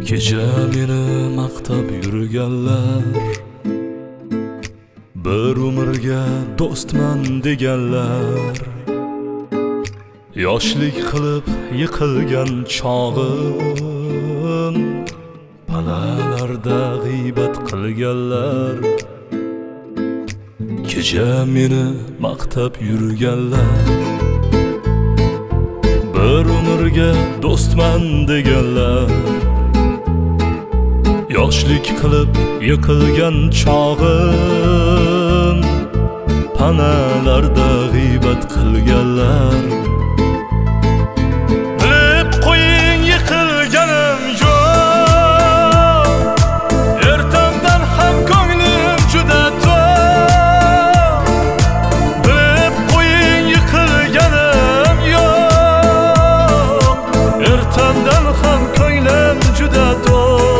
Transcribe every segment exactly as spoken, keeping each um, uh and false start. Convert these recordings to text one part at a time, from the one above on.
Kecha meni maqtab yurganlar, bir umrga do'stman deganlar, yoshlik qilib yiqilgan chog'im, panalarda g'iybat qilganlar. Kecha meni maqtab yurganlar, bir umrga do'stman deganlar, yoshlik qilib yiqilgan chog'im, panalarda g'iybat qilganlar. Bilib qo'ying, yiqilganim yo'q, ertamdan ham ko'nglim juda to'q. Bilib qo'ying, yiqilganim yo'q, ertamdan ham ko'nglim juda to'q.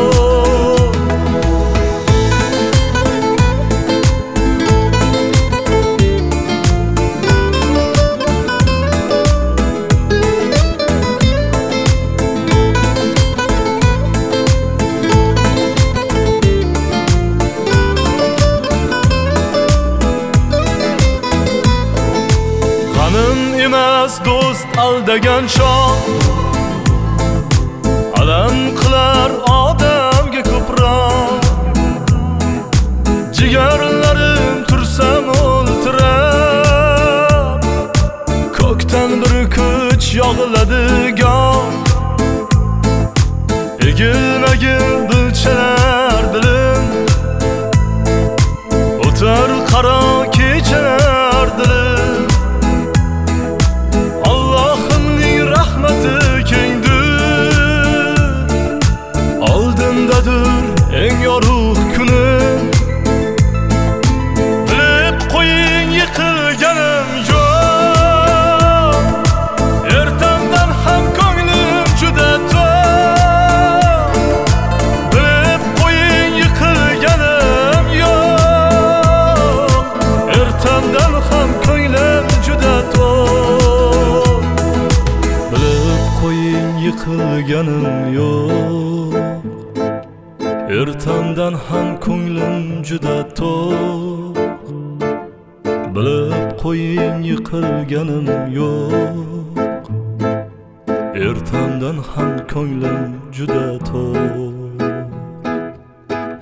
Emas do'st aldagan chog', alam qilar odamga ko'proq. Jigarlarim tursam o'ltirab, ko'kdan bir kuch yog'iladi goh. Egilmagil bilchalar dilim, o'tar qaro kechalar dilim. Eng yorug' kunim, bilib qo'ying, yiqilganim yo'q, ertamdan ham ko'nglim juda to'q. Bilib qo'ying, yiqilganim yo'q, ertamdan ham ko'nglim juda to'q. Bilib qo'ying, yiqilganim yo'q, ertamdan ham ko'nglim juda to'q. Bilib qo'ying, yiqilganim yo'q, ertamdan ham ko'nglim juda to'q.